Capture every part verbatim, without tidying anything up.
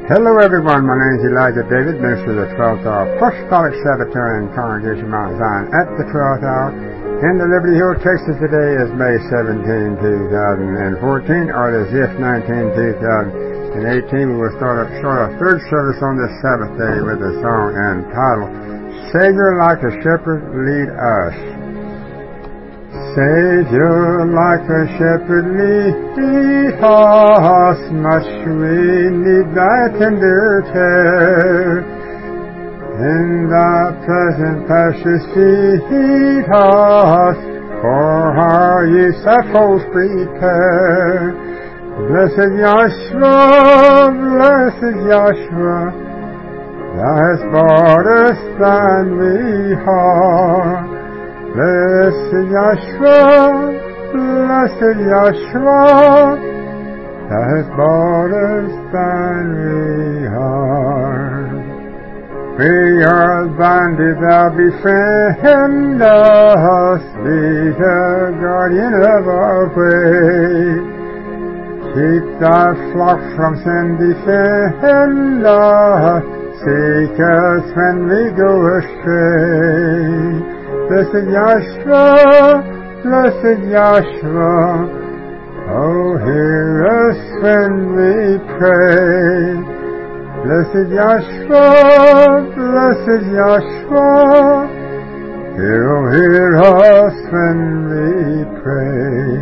Hello everyone, my name is Elijah David, minister of the twelfth Hour Apostolic Sabbatarian Congregation Mount Zion at the twelfth hour in the Liberty Hill, Texas. Today is May seventeenth, two thousand fourteen, or the fifth, nineteenth, two thousand eighteen. We will start, up, start our third service on this Sabbath day with a song entitled, Savior Like a Shepherd Lead Us. Savior, like a shepherd, lead us, much we need thy tender care. In thy pleasant pastures feed us, for our use thy folds prepare. Blessed Yahshua, blessed Yahshua, thou hast brought us thine we are. Blessed Yahshua, blessed Yahshua, thou hast brought us thine we are. We are thine, do thou befriend us, be the guardian of our way. Keep thy flock from sin, defend us, seek us when we go astray. Blessed Yahshua, blessed Yahshua, oh, hear us when we pray. Blessed Yahshua, blessed Yahshua, hear, oh, hear us when we pray.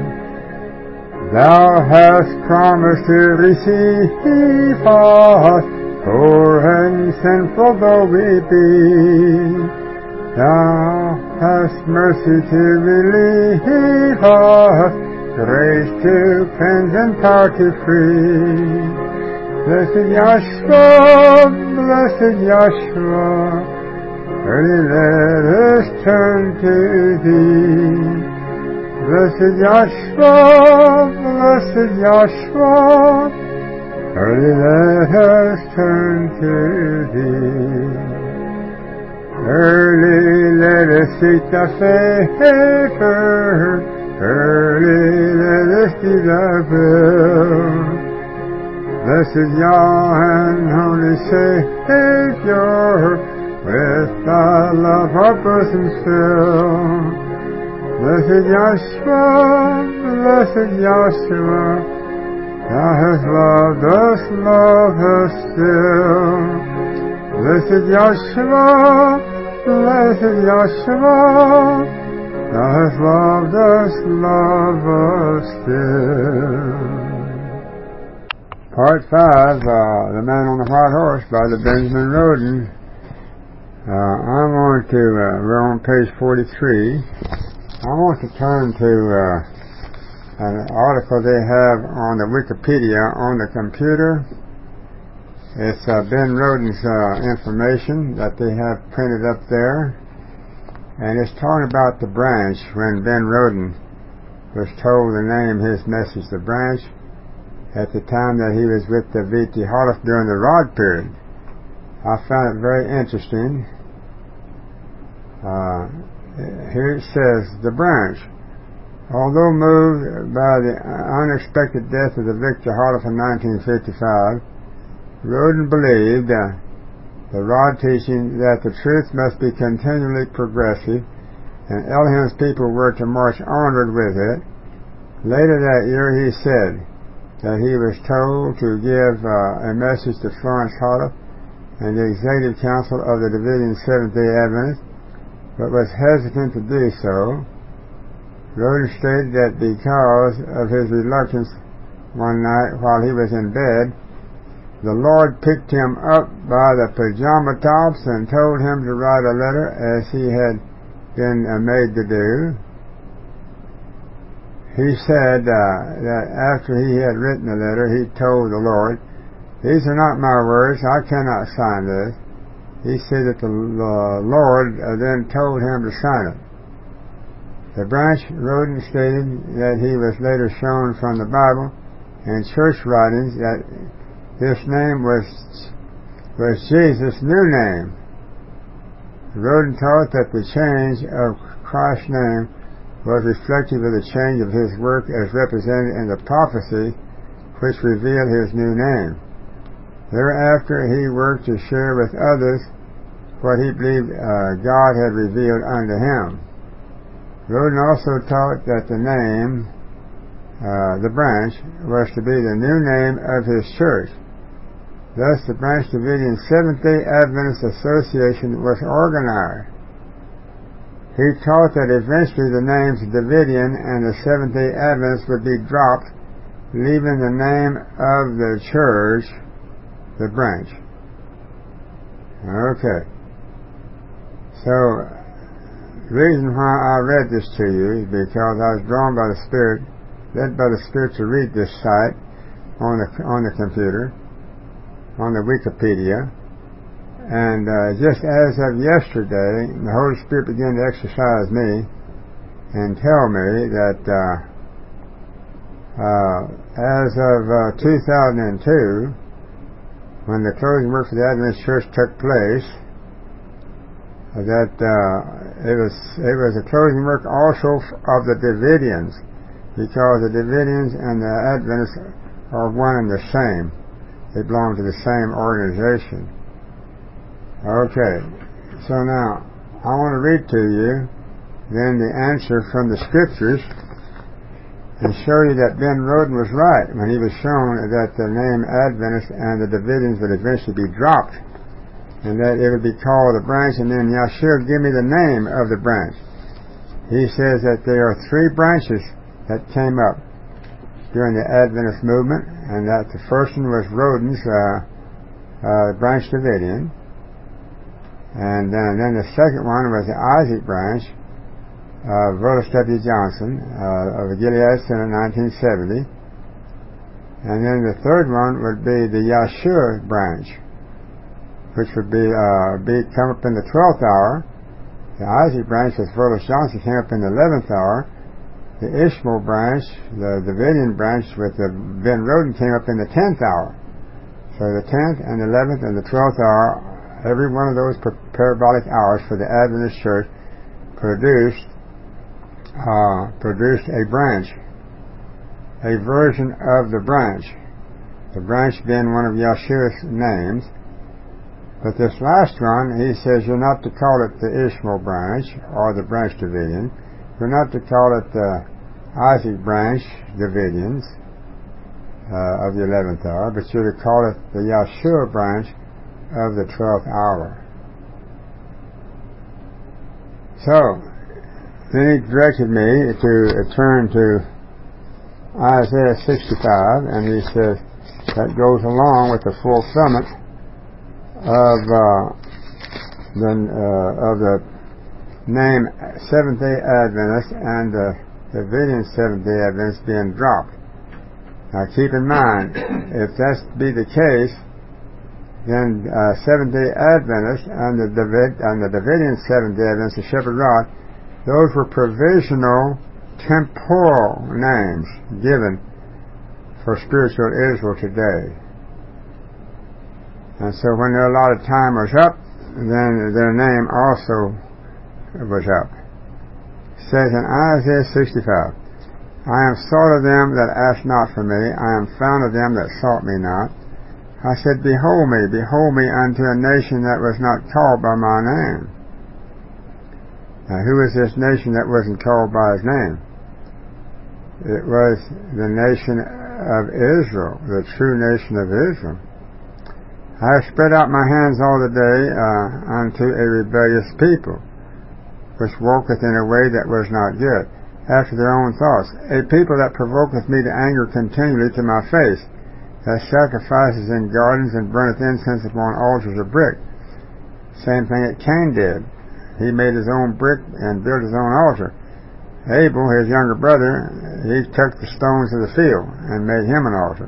Thou hast promised to receive us, poor and sinful though we be. Thou hast mercy to relieve us, grace to cleanse and power to free. Blessed Yahshua, blessed Yahshua, early let us turn to thee. Blessed Yahshua, blessed Yahshua, early let us turn to thee. Early let us seek thy favor, early let us do thy will. Blessed Yah and Holy Savior, with thy love our bosoms fill. Blessed Yahshua, blessed Yahshua, thou hast loved us, love us still. Blessed Yahshua, blessed Yahshua, thou hast loved us, love us still. Part five, uh, The Man on the White Horse by the Benjamin Roden. Uh, I'm going to, uh, we're on page forty-three. I want to turn to uh, an article they have on the Wikipedia on the computer. It's uh, Ben Roden's uh, information that they have printed up there, and it's talking about the branch when Ben Roden was told to name his message the branch at the time that he was with the V T Holof during the Rod period. I found it very interesting. Uh, here it says, the branch. Although moved by the unexpected death of the Victor Holof in nineteen fifty-five, Roden believed uh, the Rod teaching that the truth must be continually progressive, and Elohim's people were to march onward with it. Later that year he said that he was told to give uh, a message to Florence Holof and the Executive Council of the Division Seventh-day Adventists, but was hesitant to do so. Roden stated that because of his reluctance, one night while he was in bed, the Lord picked him up by the pajama tops and told him to write a letter as he had been uh, made to do. He said uh, that after he had written the letter, he told the Lord, "These are not my words, I cannot sign this." He said that the uh, Lord uh, then told him to sign it. The branch, Roden stated that he was later shown from the Bible and church writings that this name was was Jesus' new name. Roden taught that the change of Christ's name was reflective of the change of his work as represented in the prophecy which revealed his new name. Thereafter he worked to share with others what he believed uh, God had revealed unto him. Rhoden also taught that the name, uh, the branch, was to be the new name of his church. Thus the Branch Davidian Seventh-day Adventist Association was organized. He taught that eventually the names Davidian and the Seventh-day Adventist would be dropped, leaving the name of the church, the branch. Okay. So, the reason why I read this to you is because I was drawn by the Spirit, led by the Spirit to read this site on the on the computer, on the Wikipedia. And uh, just as of yesterday, the Holy Spirit began to exercise me and tell me that uh, uh, as of uh, two thousand two, when the closing work for the Adventist Church took place, that uh, it was it was a closing work also of the Davidians, because the Davidians and the Adventists are one and the same. They belong to the same organization. Okay, so now I want to read to you then the answer from the Scriptures and show you that Ben Rhoden was right when he was shown that the name Adventist and the Davidians would eventually be dropped, and that it would be called the branch, and then Yahshua give me the name of the branch. He says that there are three branches that came up during the Adventist movement, and that the first one was Rhoden's uh, uh, Branch Davidian, and then, then the second one was the Isaac branch of Willis W. Johnson uh, of the Gilead Center in nineteen seventy, and then the third one would be the Yahshua branch, which would be uh, be come up in the twelfth hour. The Isaac branch with Willis Johnson came up in the eleventh hour. The Ishmael branch, the Davidian branch with the Ben Rhoden, came up in the tenth hour. So the tenth and the eleventh and the twelfth hour, every one of those parabolic hours for the Adventist Church produced uh, produced a branch, a version of the branch. The branch being one of Yahshua's names. But this last one, he says you're not to call it the Ishmael branch or the Branch Davidian. You're not to call it the Isaac branch Davidians uh, of the eleventh hour, but you're to call it the Yahshua branch of the twelfth hour. So, then he directed me to uh, turn to Isaiah sixty-five, and he says that goes along with the fulfillment of uh, the uh, of the name Seventh-day Adventist and the Davidian Seventh-day Adventist being dropped. Now keep in mind, if that be the case, then uh, Seventh-day Adventist and the David and the Davidian Seventh-day Adventist, the Shepherd Rod, those were provisional, temporal names given for spiritual Israel today. And so when their allotted time was up, then their name also was up. It says in Isaiah sixty-five, I am sought of them that asked not for me, I am found of them that sought me not. I said, behold me, behold me unto a nation that was not called by my name. Now who is this nation that wasn't called by his name? It was the nation of Israel, the true nation of Israel. I have spread out my hands all the day uh, unto a rebellious people, which walketh in a way that was not good, after their own thoughts. A people that provoketh me to anger continually to my face, that sacrifices in gardens and burneth incense upon altars of brick. Same thing that Cain did. He made his own brick and built his own altar. Abel, his younger brother, he took the stones of the field and made him an altar.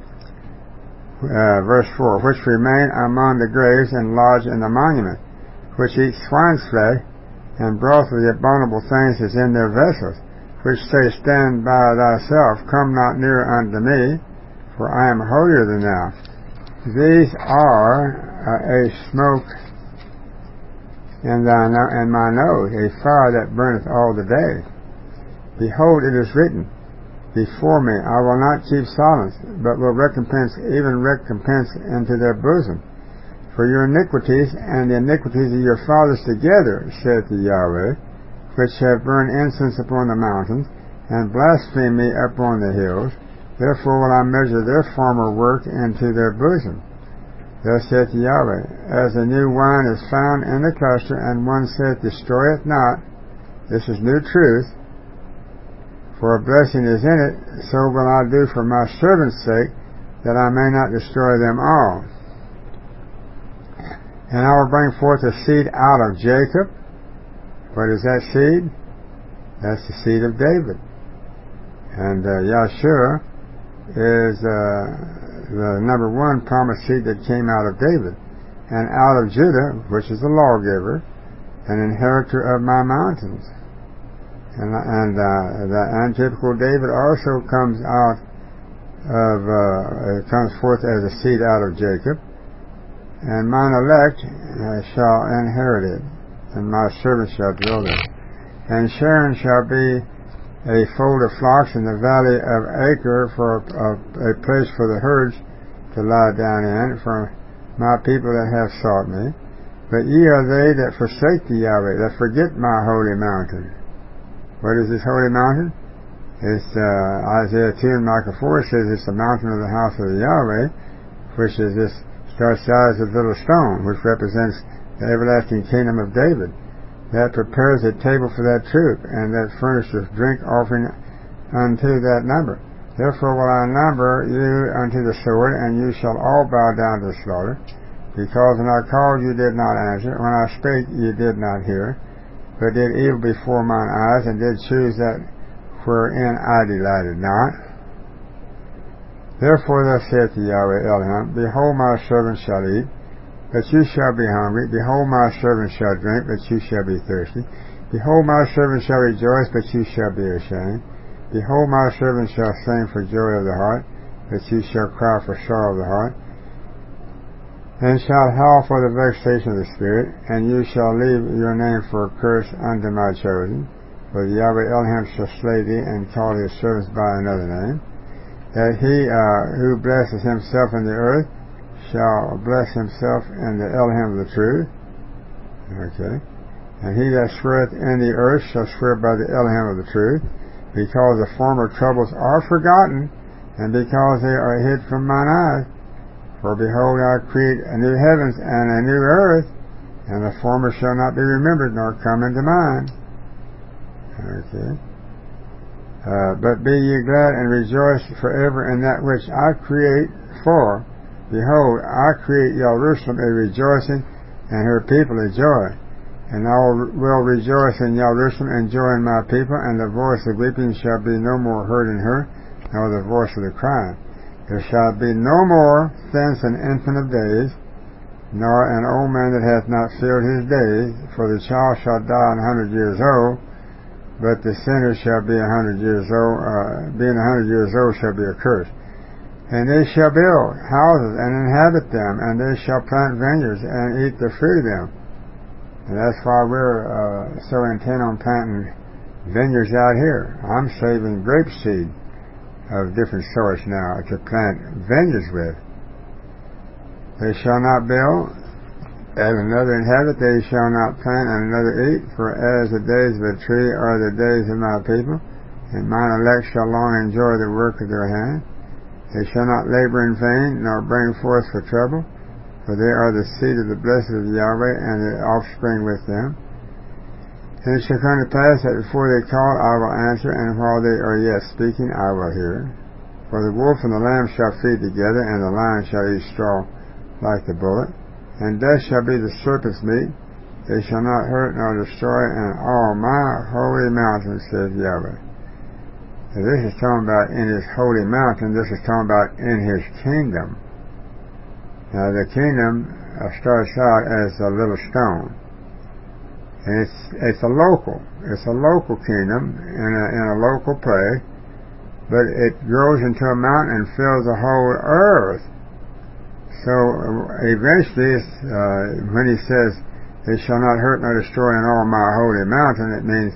Uh, verse four, which remain among the graves and lodge in the monument, which eat swine's flesh, and broth of the abominable things is in their vessels, which say, stand by thyself, come not near unto me, for I am holier than thou. These are uh, a smoke in, thy no- in my nose, a fire that burneth all the day. Behold, it is written, before me. I will not keep silence, but will recompense, even recompense into their bosom. For your iniquities and the iniquities of your fathers together, saith the Yahweh, which have burned incense upon the mountains, and blasphemed me upon the hills, therefore will I measure their former work into their bosom. Thus saith the Yahweh, as a new wine is found in the cluster, and one saith, destroy it not, this is new truth, for a blessing is in it, so will I do for my servants' sake, that I may not destroy them all. And I will bring forth a seed out of Jacob. What is that seed? That's the seed of David. And uh, Yahshua is uh, the number one promised seed that came out of David. And out of Judah, which is the lawgiver, an inheritor of my mountains. And, and uh, the untypical David also comes out of, uh, it comes forth as a seed out of Jacob. And mine elect uh, shall inherit it, and my servants shall dwell there. And Sharon shall be a fold of flocks in the valley of Acre for a, a, a place for the herds to lie down in, for my people that have sought me. But ye are they that forsake the Yahweh, that forget my holy mountain. What is this holy mountain? It's uh, Isaiah two and Micah four says it's the mountain of the house of the Yahweh, which is this star-sized little stone, which represents the everlasting kingdom of David, that prepares a table for that troop, and that furnishes drink offering unto that number. Therefore will I number you unto the sword, and you shall all bow down to the slaughter. Because when I called you did not answer, when I spake you did not hear, but did evil before mine eyes, and did choose that wherein I delighted not. Therefore thus saith the Yahweh Elohim, behold my servants shall eat, but you shall be hungry. Behold my servants shall drink, but you shall be thirsty. Behold my servants shall rejoice, but you shall be ashamed. Behold my servants shall sing for joy of the heart, but you shall cry for sorrow of the heart. And shall howl for the vexation of the spirit, and you shall leave your name for a curse unto my chosen. For the Yahweh Elohim shall slay thee, and call his servants by another name. That he uh, who blesses himself in the earth shall bless himself in the Elohim of the truth. Okay. And he that sweareth in the earth shall swear by the Elohim of the truth, because the former troubles are forgotten, and because they are hid from mine eyes. For behold, I create a new heavens and a new earth, and the former shall not be remembered, nor come into mind. Okay. Uh, but be ye glad and rejoice forever in that which I create, for, behold, I create Jerusalem a rejoicing, and her people a joy. And I will rejoice in Jerusalem, and joy in my people, and the voice of weeping shall be no more heard in her, nor the voice of the crying. There shall be no more thence an infant of days, nor an old man that hath not filled his days, for the child shall die an hundred years old, but the sinner shall be a hundred years old, uh, being a hundred years old shall be accursed. And they shall build houses and inhabit them, and they shall plant vineyards and eat the fruit of them. And that's why we're uh, so intent on planting vineyards out here. I'm saving grape seed of different sorts now to plant vineyards with. They shall not build, and another inhabit, they shall not plant, and another eat, for as the days of a tree are the days of my people, and mine elect shall long enjoy the work of their hand. They shall not labor in vain, nor bring forth for trouble, for they are the seed of the blessed of Yahweh, and the offspring with them. And it shall come to pass that before they call, I will answer, and while they are yet speaking, I will hear. For the wolf and the lamb shall feed together, and the lion shall eat straw like the bullock. And death shall be the serpent's meat. They shall not hurt nor destroy in all my holy mountain, says Yahweh. Now this is talking about in his holy mountain. This is talking about in his kingdom. Now the kingdom uh, starts out as a little stone. And it's it's a local. It's a local kingdom in a, in a local place, but it grows into a mountain and fills the whole earth. So uh, eventually, uh, when he says, "They shall not hurt nor destroy in all my holy mountain," it means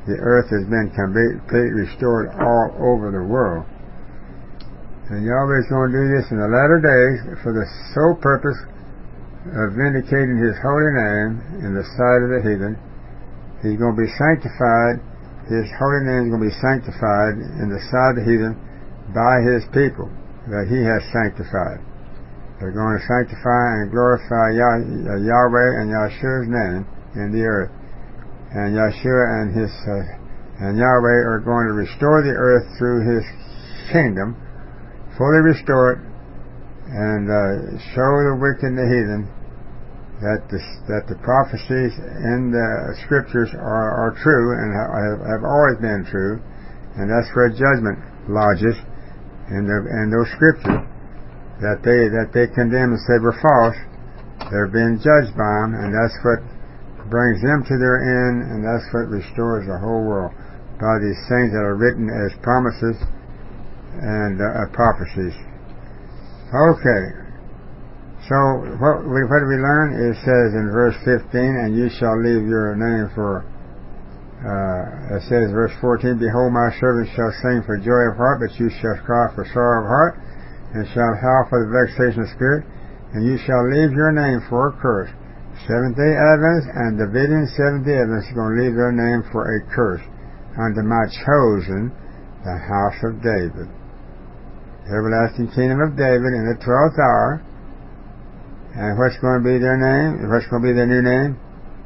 the earth has been completely restored all over the world. And Yahweh's going to do this in the latter days for the sole purpose of vindicating His holy name in the sight of the heathen. He's going to be sanctified. His holy name is going to be sanctified in the sight of the heathen by His people that He has sanctified. They're going to sanctify and glorify Yah- Yahweh and Yahshua's name in the earth. And Yahshua and His uh, and Yahweh are going to restore the earth through His kingdom, fully restore it, and uh, show the wicked and the heathen that the, that the prophecies in the scriptures are, are true and have, have always been true, and that's where judgment lodges in, the, in those scriptures that they that they condemn and say were false. They're being judged by them, and that's what brings them to their end, and that's what restores the whole world by these things that are written as promises and uh, prophecies. Okay, so what we what do we learn? It says in verse fifteen, and you shall leave your name for uh, it says verse fourteen, behold my servant shall sing for joy of heart, but you shall cry for sorrow of heart, and shall howl for the vexation of spirit, and you shall leave your name for a curse. Seventh-day Adventists and Davidian Seventh-day Adventists are going to leave their name for a curse unto my chosen, the house of David. Everlasting kingdom of David in the twelfth hour. And what's going to be their name? What's going to be their new name?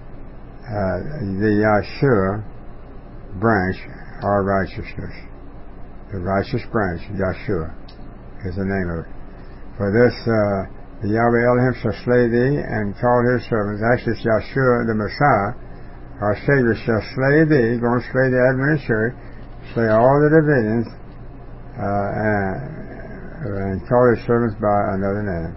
Uh, the Yahshua branch, our righteousness. The righteous branch, Yahshua, is the name of it. For this, uh, the Yahweh Elohim shall slay thee, and call his servants. Actually, it's Yahshua, the Messiah, our Savior, shall slay thee, going to slay the Adventist church, slay all the Davidians, uh, and and call his servants by another name.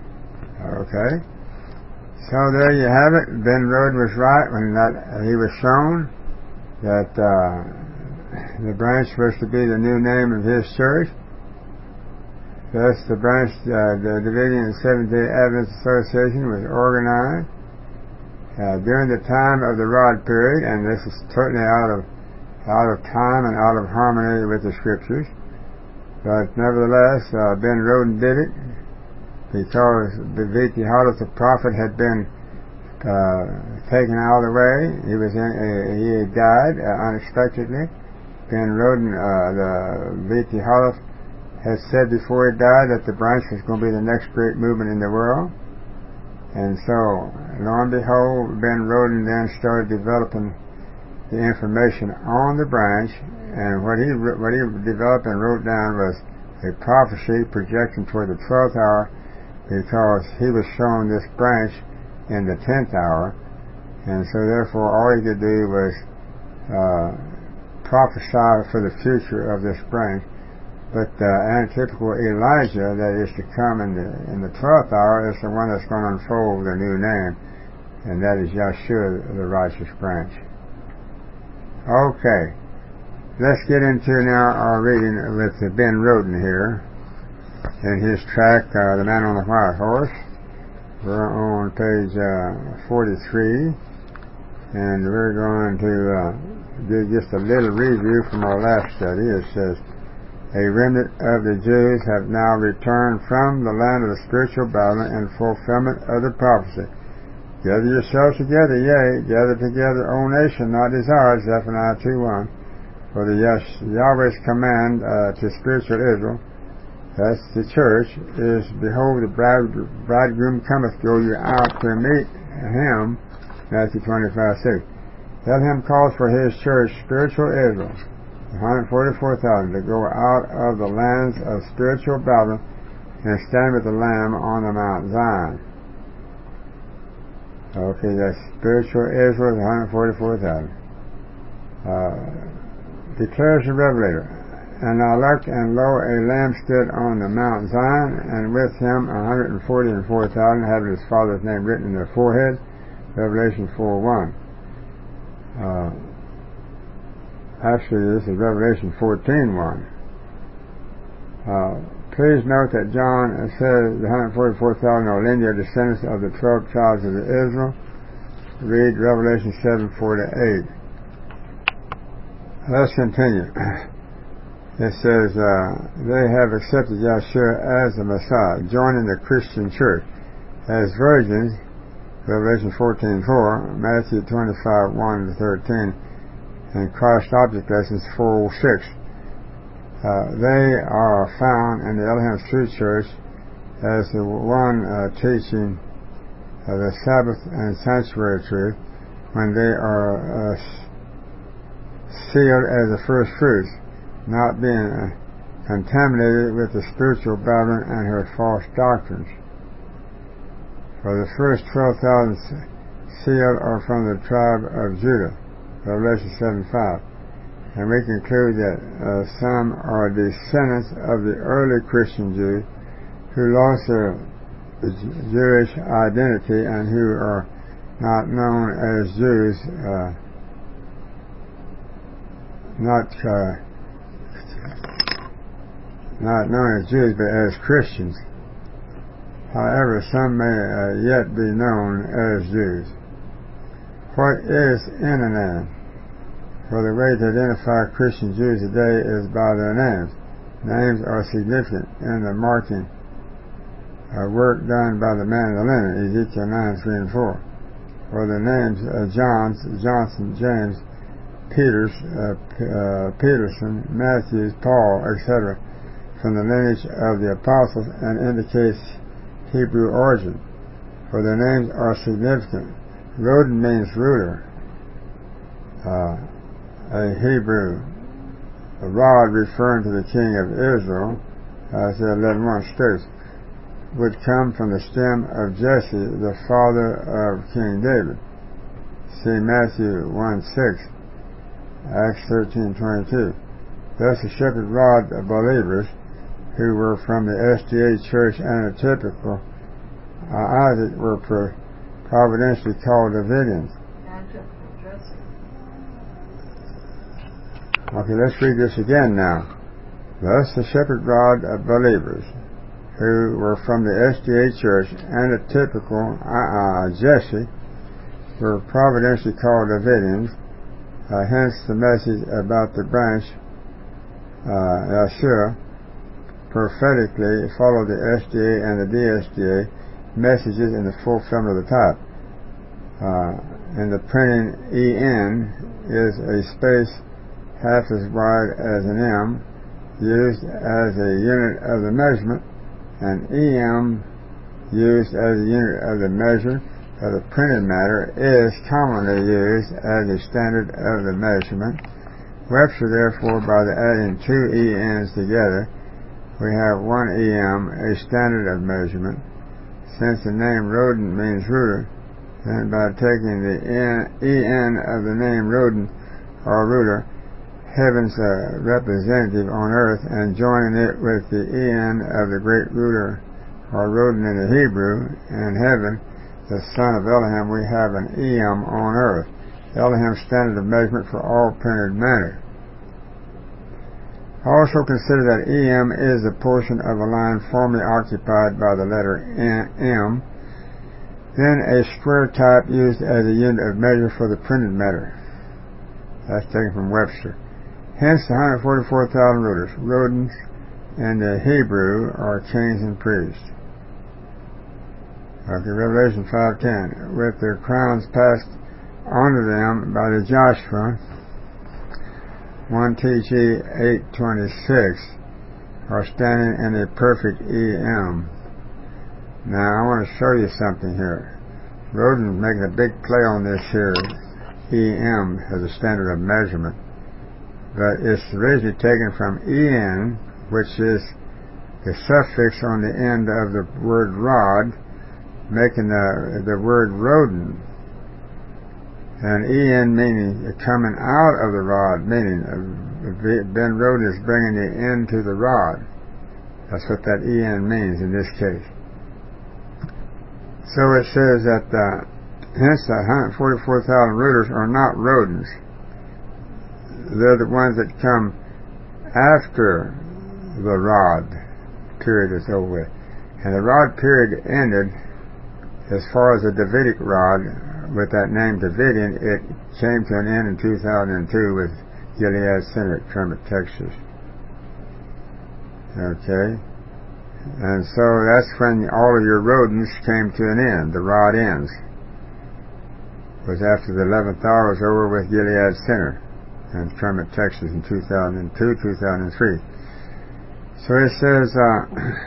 Okay? So there you have it. Ben Rhodes was right when that he was shown that uh, the branch was to be the new name of his church. Thus the branch, uh, the Davidian Seventh-day Adventist Association was organized uh, during the time of the Rod period, and this is totally out of out of time and out of harmony with the scriptures. But nevertheless, uh, Ben Rhodes did it because the Viti Hollis, the prophet, had been uh, taken out of the way. He was in, uh, he had died uh, unexpectedly. Ben Rhodes, uh, the Viti Hollis, had said before he died that the branch was going to be the next great movement in the world. And so, lo and behold, Ben Rhodes then started developing the information on the branch. And what he what he developed and wrote down was a prophecy projecting toward the twelfth hour, because he was shown this branch in the tenth hour, and so therefore all he could do was uh, prophesy for the future of this branch. But the uh, antitypical Elijah that is to come in the in the twelfth hour is the one that's going to unfold the new name, and that is Yahshua, the righteous branch. Okay. Let's get into now our reading with Ben Rhodes here in his track, uh, The Man on the White Horse. We're on page uh, forty-three, and we're going to uh, do just a little review from our last study. It says, a remnant of the Jews have now returned from the land of the spiritual Babylon in fulfillment of the prophecy. Gather yourselves together, yea, gather together, O nation, not desires, Zephaniah two one. For the Yahweh's command uh, to spiritual Israel, that's the church, is, behold, the bride, bridegroom cometh, go you out to meet him, Matthew twenty-five six. Bethlehem calls for his church, spiritual Israel, one hundred forty-four thousand, to go out of the lands of spiritual Babylon and stand with the Lamb on the Mount Zion. Okay, that's spiritual Israel, one hundred forty-four thousand. Uh, declares the Revelator, and I looked, and lo, a Lamb stood on the Mount Zion, and with him one hundred forty-four thousand, having his Father's name written in their forehead. Revelation four one. Uh, actually, this is Revelation fourteen one. Uh, please note that John says the one hundred forty-four thousand are linear descendants of the twelve tribes of Israel. Read Revelation seven four to eight. Let's continue. It says, uh, they have accepted Yeshua as the Messiah, joining the Christian church as virgins, Revelation fourteen four, Matthew twenty-five one to thirteen, and Christ Object Lessons four oh six. Uh, they are found in the Elohim Street Church as the one uh, teaching uh, the Sabbath and sanctuary truth when they are uh, sealed as the first fruits, not being uh, contaminated with the spiritual Babylon and her false doctrines. For the first twelve thousand sealed are from the tribe of Judah, Revelation seven five. And we conclude that uh, some are descendants of the early Christian Jews who lost their Jewish identity and who are not known as Jews, uh, not uh, not known as Jews, but as Christians. However, some may uh, yet be known as Jews. What is in a name? For the way to identify Christian Jews today is by their names. Names are significant in the marking uh, work done by the man of the linen, Ezekiel nine three and four. For the names uh, Johns, Johnson, James, Peters, uh, P- uh, Peterson, Matthews, Paul, et cetera, from the lineage of the apostles and indicates Hebrew origin. For their names are significant. Roden means ruler, uh, a Hebrew. A rod referring to the king of Israel, Isaiah eleven one states, would come from the stem of Jesse, the father of King David. See Matthew one six, Acts thirteen twenty-two. Thus the shepherd rod of believers who were from the S D A church and a typical uh, Isaac were pro- providentially called Davidians. Okay, let's read this again now. Thus the shepherd rod of believers who were from the S D A church and a typical uh, Jesse were providentially called Davidians. Uh, hence the message about the branch uh, Yeshua prophetically follow the S D A and the D S D A messages in the fulfillment of the type. Uh, in the printing, E N is a space half as wide as an M, used as a unit of the measurement, and E M, used as a unit of the measure of the printed matter, is commonly used as a standard of the measurement. Webster, therefore, by the adding two E N's together, we have one E M, a standard of measurement. Since the name Roden means ruler, then by taking the E N of the name Roden, or ruler, heaven's uh, representative on earth, and joining it with the E N of the great ruler, or Roden in the Hebrew, and heaven, the son of Elohim, we have an E M on earth, Elohim's standard of measurement for all printed matter. Also consider that E M is a portion of a line formerly occupied by the letter M, then a square type used as a unit of measure for the printed matter. That's taken from Webster. Hence the one hundred forty-four thousand rulers, Rodens, in the Hebrew are kings and priests. Okay, Revelation five ten, with their crowns passed onto them by the Joshua, one T G eight twenty-six, are standing in a perfect E M. Now I want to show you something here. Roden's making a big play on this here E M as a standard of measurement, but it's originally taken from E N, which is the suffix on the end of the word rod, making the the word Roden. And E N meaning coming out of the rod, meaning uh, Ben Roden is bringing the end to the rod. That's what that E N means in this case. So it says that uh, hence the one hundred forty-four thousand rulers are not Rodens. They're the ones that come after the rod period is over with. And the rod period ended as far as the Davidic rod. With that name Davidian, it came to an end in two thousand two with Gilead Center at Kermit, Texas. Okay? And so that's when all of your rodents came to an end, the rod ends. It was after the eleventh hour was over with Gilead Center in Kermit, Texas in two thousand two, two thousand three. So it says, uh,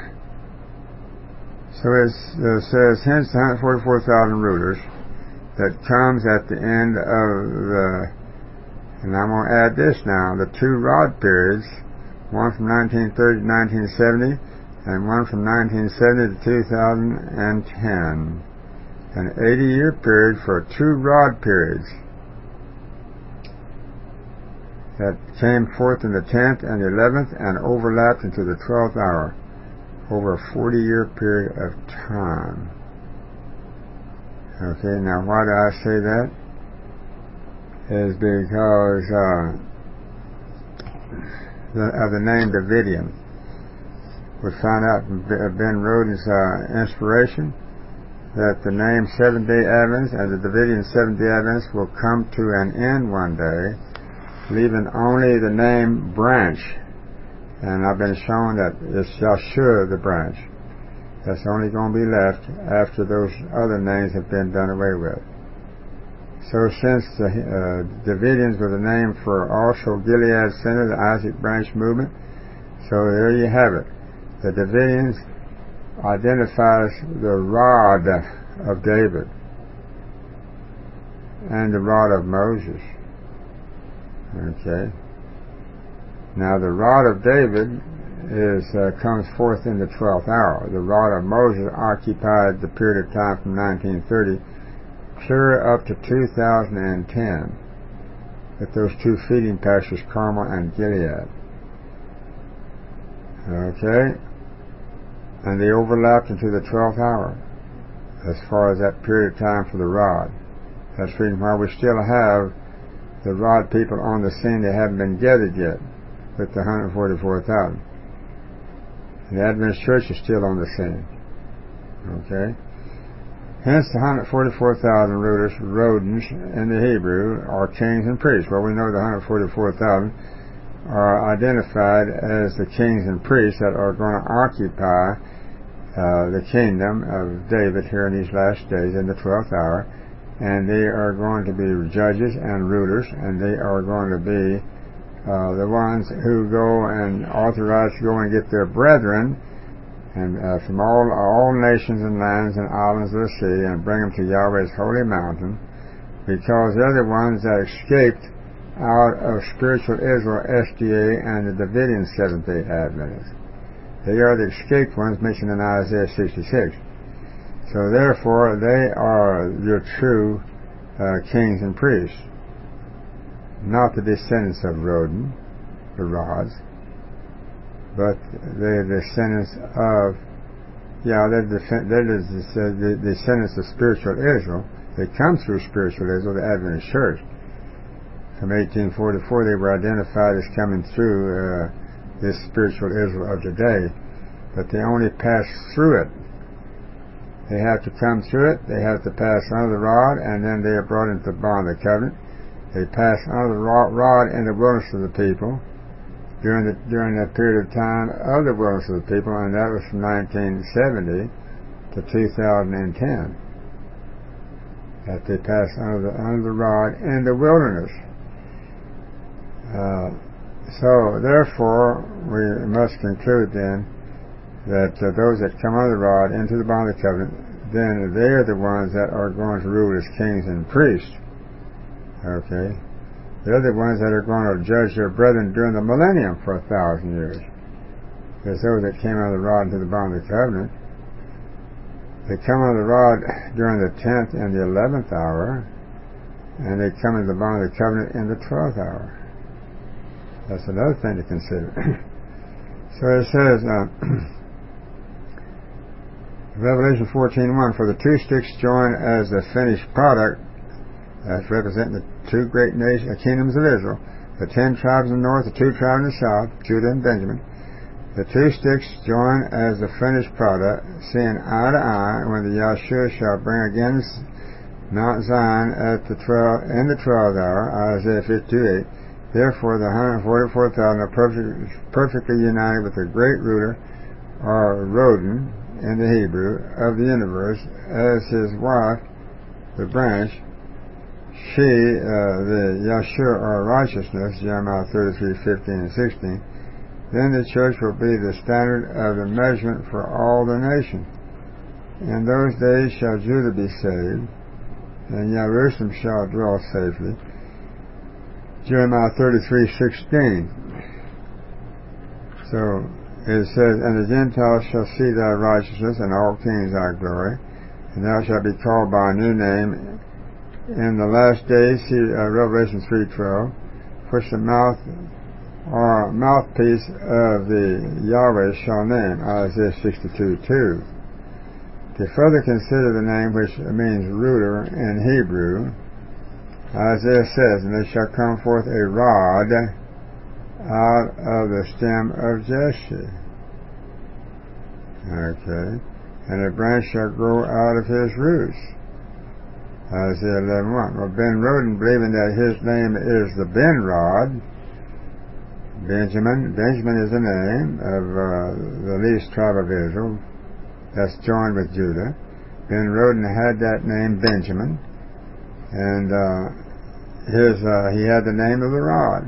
so it uh, says, hence the one hundred forty-four thousand rulers that comes at the end of the, and I'm going to add this now, the two rod periods, one from nineteen thirty to nineteen seventy, and one from nineteen seventy to two thousand ten. An eighty-year period for two rod periods that came forth in the tenth and the eleventh and overlapped into the twelfth hour, over a forty-year period of time. Okay, now why do I say that? Is because uh, the, of the name Davidian. We found out from Ben Roden's uh, inspiration that the name Seventh-day Adventists and the Davidian Seventh-day Adventists will come to an end one day, leaving only the name branch. And I've been shown that it's Yeshua the branch. That's only going to be left after those other names have been done away with. So since the uh, Davidians were the name for also Gilead Center, the Isaac Branch movement, so there you have it. The Davidians identifies the rod of David and the rod of Moses. Okay. Now the rod of David is uh, comes forth in the twelfth hour. The rod of Moses occupied the period of time from nineteen thirty clear up to two thousand ten, with those two feeding pastures, Carmel and Gilead. Okay. And they overlapped into the twelfth hour as far as that period of time for the rod. That's the reason why we still have the rod people on the scene. They haven't been gathered yet with the one hundred forty-four thousand. The Adventist Church is still on the scene. Okay? Hence the one hundred forty-four thousand rulers, rodents in the Hebrew, are kings and priests. Well, we know the one hundred forty-four thousand are identified as the kings and priests that are going to occupy uh, the kingdom of David here in these last days in the twelfth hour, and they are going to be judges and rulers, and they are going to be uh, the ones who go and authorize to go and get their brethren and uh, from all all nations and lands and islands of the sea and bring them to Yahweh's holy mountain, because they're the ones that escaped out of spiritual Israel, S D A, and the Davidian Seventh-day Adventists. They are the escaped ones mentioned in Isaiah sixty-six. So therefore, they are your true uh, kings and priests, not the descendants of Roden, the rods, but they're the descendants of, yeah, they're, def- they're the, the descendants of spiritual Israel. They come through spiritual Israel, the Adventist Church. From eighteen forty-four, they were identified as coming through uh, this spiritual Israel of today, but they only pass through it. They have to come through it, they have to pass under the rod, and then they are brought into the bond of the covenant. They pass under the rod in the wilderness of the people during the during that period of time of the wilderness of the people, and that was from nineteen seventy to two thousand ten. That they pass under the, under the rod in the wilderness. Uh, so, therefore, we must conclude then that uh, those that come under the rod into the bond of the covenant, then they're the ones that are going to rule as kings and priests. Okay? They're the ones that are going to judge their brethren during the millennium for a thousand years. Because those that came under the rod into the bond of the covenant, they come under the rod during the tenth and the eleventh hour, and they come into the bond of the covenant in the twelfth hour. That's another thing to consider. So it says, uh, Revelation fourteen one, for the two sticks join as the finished product, as representing the two great nations, uh, kingdoms of Israel, the ten tribes in the north, the two tribes in the south, Judah and Benjamin. The two sticks join as the finished product, seeing eye to eye, when the Yahshua shall bring again Mount Zion at the twelve in the twelfth hour, Isaiah fifty-eight, Therefore the one hundred forty-four thousand are perfect, perfectly united with the great ruler, or Rodin in the Hebrew, of the universe, as his wife, the branch, she, uh, the Yeshua, or righteousness, Jeremiah thirty-three, fifteen and sixteen. Then the church will be the standard of the measurement for all the nations. In those days shall Judah be saved, and Jerusalem shall dwell safely. Jeremiah thirty-three, sixteen. So it says, and the Gentiles shall see thy righteousness, and all kings thy glory, and thou shalt be called by a new name. In the last days, see uh, Revelation three twelve, which the mouth or mouthpiece of the Yahweh shall name, Isaiah sixty-two two. To further consider the name which means ruler in Hebrew, Isaiah says, and there shall come forth a rod out of the stem of Jesse. Okay. And a branch shall grow out of his roots. Isaiah eleven one. Well, Ben Rodin, believing that his name is the Ben-Rod, Benjamin, Benjamin is the name of uh, the least tribe of Israel that's joined with Judah. Ben Rodin had that name Benjamin, and uh, his uh, he had the name of the rod.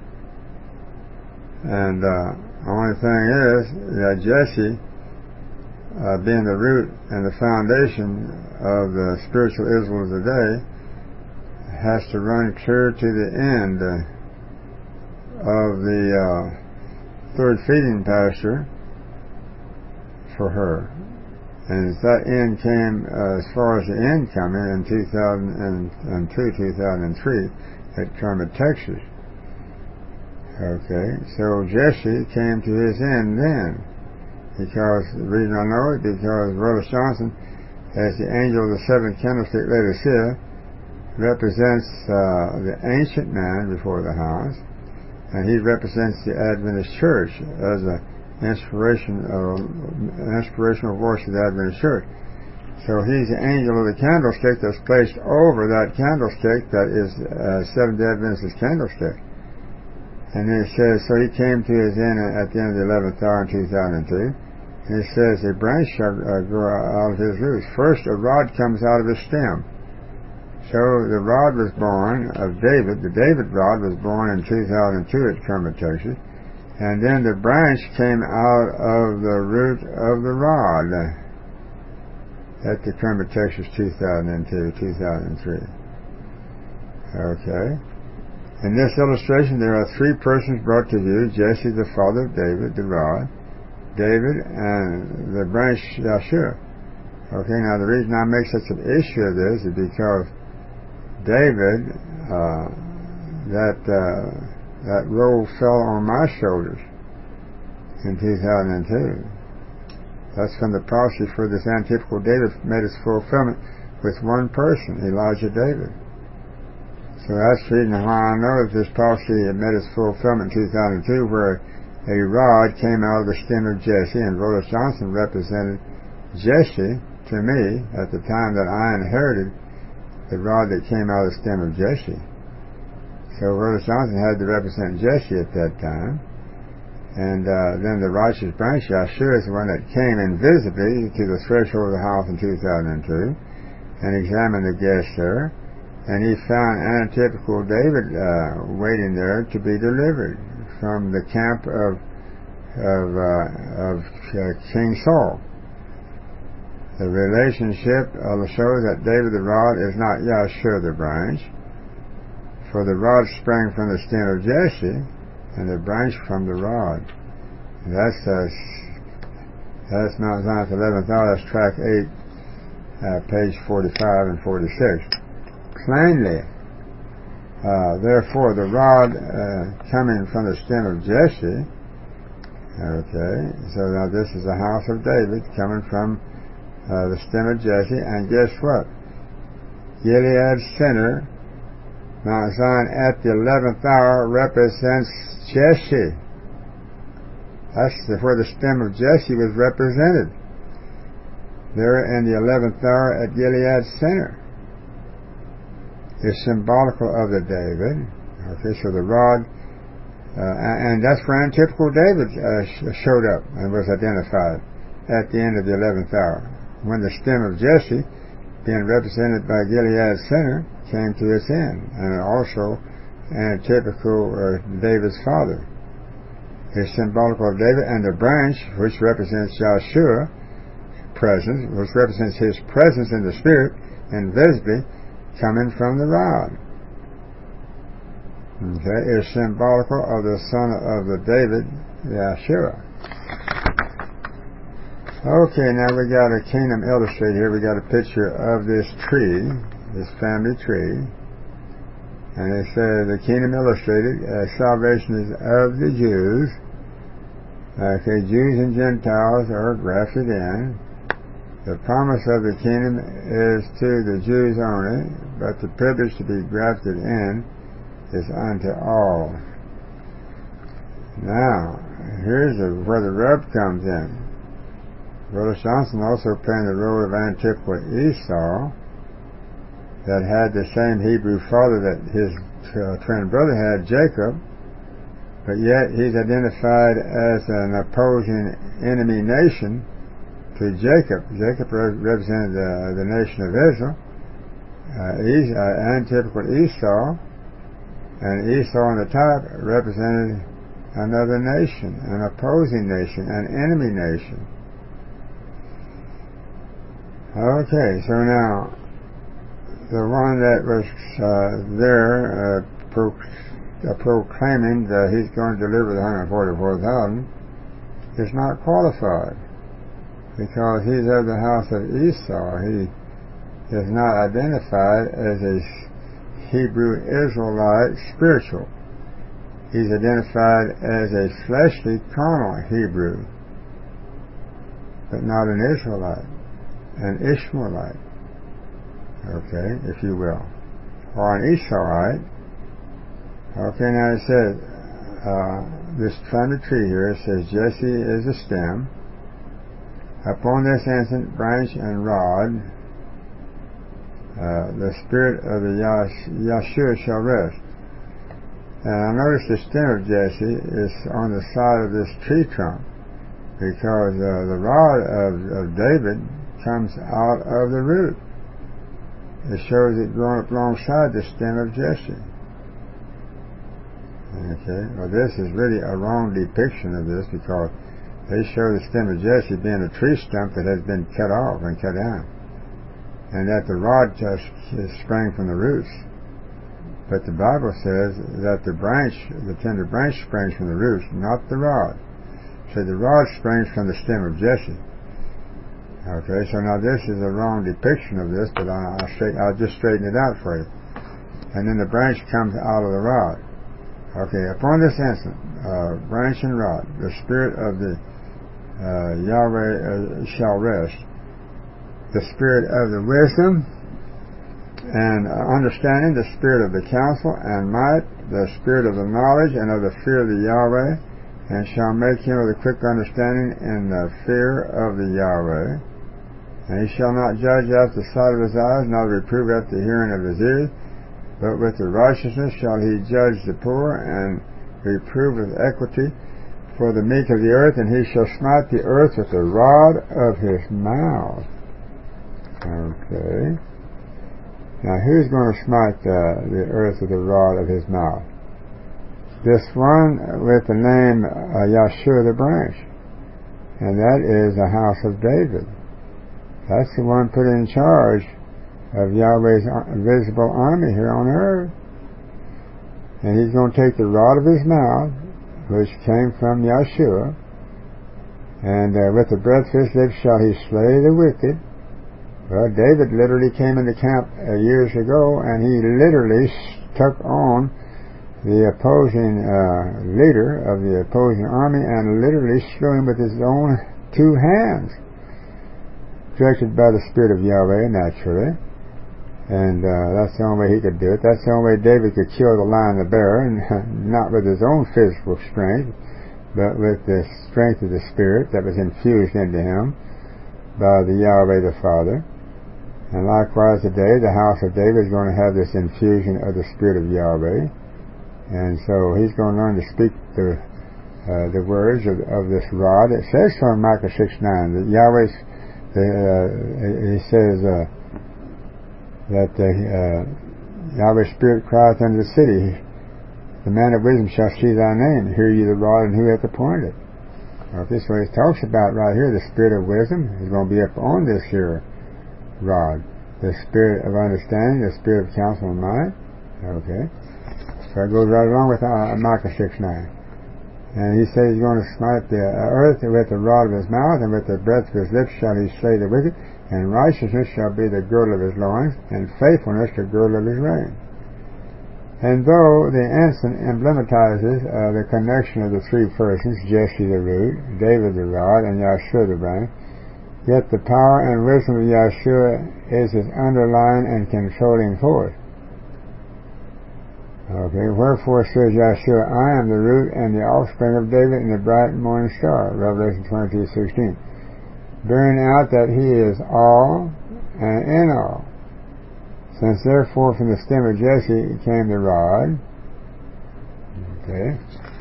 And uh, the only thing is that Jesse, uh, being the root and the foundation of the spiritual Israel of the day, has to run clear to the end uh, of the uh, third feeding pasture for her. And that end came, uh, as far as the end coming in two thousand two, two thousand three at Kermit, Texas. Okay, so Jesse came to his end then. Because, the reason I know it, because Brother Johnson, as the angel of the seventh candlestick Laodicea, represents uh, the ancient man before the house, and he represents the Adventist church as a inspiration of, an inspirational voice of the Adventist church. So he's the angel of the candlestick that's placed over that candlestick that is uh, Seventh-day Adventist candlestick. And it says, so he came to his end at the end of the eleventh hour in two thousand two. And it says, a branch shall uh, grow out of his roots. First, a rod comes out of his stem. So the rod was born of David. The David rod was born in two thousand two at Kermit, Texas. And then the branch came out of the root of the rod at the Kermit, Texas two thousand two, two thousand three. Okay. In this illustration, there are three persons brought to view: Jesse, the father of David, the rod, David, and the branch Yeshua. Okay, now the reason I make such an issue of this is because David, uh, that uh, that role fell on my shoulders in two thousand two. That's when the prophecy for this antitypical David made its fulfillment with one person, Elijah David. So that's the reason why I know that this prophecy made its fulfillment in two thousand two, where a rod came out of the stem of Jesse, and Rhoda Johnson represented Jesse to me at the time that I inherited the rod that came out of the stem of Jesse. So Rhoda Johnson had to represent Jesse at that time. And uh, then the righteous branch, Yeshua, is the one that came invisibly to the threshold of the house in two thousand two and examined the guests there. And he found antitypical David uh, waiting there to be delivered from the camp of of, uh, of uh, King Saul. The relationship uh, shows that David the rod is not Yeshua the branch, for the rod sprang from the stem of Jesse, and the branch from the rod. And that's uh, that's Mount Zion's eleventh hour. That's track eight, uh, page forty-five and forty-six. Plainly, uh, therefore, the rod uh, coming from the stem of Jesse. Okay, so now this is the house of David coming from uh, the stem of Jesse, and guess what? Gilead's center, Mount Zion at the eleventh hour, represents Jesse. That's the, where the stem of Jesse was represented. There in the eleventh hour at Gilead's center. Is symbolical of the David Okay, so the rod, uh, and that's where antitypical David uh, showed up and was identified at the end of the eleventh hour, when the stem of Jesse, being represented by Gilead's center, came to its end, and also antitypical uh, David's father. Is symbolical of David, and the branch, which represents Yahshua, presence, which represents his presence in the Spirit, invisibly coming from the rod. Okay, is symbolical of the son of the David, Yahshua. Okay, now we got a kingdom illustrated here. We got a picture of this tree, this family tree. And it says the kingdom illustrated, uh, salvation is of the Jews. Okay, Jews and Gentiles are grafted in. The promise of the kingdom is to the Jews only, but the privilege to be grafted in is unto all. Now, here's the, where the rub comes in. Brother Johnson also playing the role of antitypical Esau, that had the same Hebrew father that his uh, twin brother had, Jacob, but yet he's identified as an opposing enemy nation to Jacob. Jacob represented the, the nation of Israel. Uh, he's uh, antitypical Esau, and Esau on the top represented another nation, an opposing nation, an enemy nation. Okay, so now the one that was uh, there uh, pro- uh, proclaiming that he's going to deliver the one hundred forty-four thousand is not qualified, because he's of the house of Esau. He is not identified as a Hebrew Israelite spiritual. He's identified as a fleshly, carnal Hebrew, but not an Israelite, an Ishmaelite, okay, if you will, or an Esauite. Okay, now it says, uh, this family tree here, it says Jesse is a stem. Upon this instant, branch and rod, Uh, the spirit of the Yash- Yahshua shall rest. And I notice the stem of Jesse is on the side of this tree trunk, because uh, the rod of, of David comes out of the root. It shows it growing up alongside the stem of Jesse. Okay, well, this is really a wrong depiction of this, because they show the stem of Jesse being a tree stump that has been cut off and cut down, and that the rod just sprang from the roots. But the Bible says that the branch, the tender branch, springs from the roots, not the rod. So the rod springs from the stem of Jesse. Okay, so now this is a wrong depiction of this, but I, I'll, straight, I'll just straighten it out for you. And then the branch comes out of the rod. Okay, upon this instant, uh, branch and rod, the spirit of the uh, Yahweh uh, shall rest. The spirit of the wisdom and understanding, the spirit of the counsel and might, the spirit of the knowledge and of the fear of the Yahweh, and shall make him of the quick understanding in the fear of the Yahweh. And he shall not judge after the sight of his eyes, nor reprove after the hearing of his ears, but with the righteousness shall he judge the poor, and reprove with equity for the meek of the earth, and he shall smite the earth with the rod of his mouth. Okay. Now, who's going to smite uh, the earth with the rod of his mouth? This one with the name uh, Yahshua the branch. And that is the house of David. That's the one put in charge of Yahweh's visible army here on earth. And he's going to take the rod of his mouth, which came from Yahshua, and uh, with the breath of his lips shall he slay the wicked. Well, David literally came into camp uh, years ago, and he literally took on the opposing uh, leader of the opposing army and literally slew him with his own two hands, directed by the Spirit of Yahweh, naturally. And uh, that's the only way he could do it. That's the only way David could kill the lion and the bear, and not with his own physical strength, but with the strength of the Spirit that was infused into him by the Yahweh the Father. And likewise today, the house of David is going to have this infusion of the Spirit of Yahweh. And so he's going to learn to speak the uh, the words of, of this rod. It says so in Micah six nine that Yahweh's, the, uh, he says uh, that the, uh, Yahweh's Spirit crieth unto the city, the man of wisdom shall see thy name, hear ye the rod, and who hath appointed it. Okay, so he talks about right here, the Spirit of wisdom is going to be up on this here rod. The Spirit of understanding, the Spirit of counsel and might. Okay. So it goes right along with uh, Micah six nine. And he says he's going to smite the earth with the rod of his mouth, and with the breath of his lips shall he slay the wicked, and righteousness shall be the girdle of his loins, and faithfulness the girdle of his reins. And though the ensign emblematizes uh, the connection of the three persons, Jesse the root, David the rod, and Yahshua the branch, yet the power and wisdom of Yahshua is his underlying and controlling force. Okay, wherefore says Yahshua, I am the root and the offspring of David and the bright morning star, Revelation twenty-two sixteen, bearing out that he is all and in all. Since therefore from the stem of Jesse came the rod, okay,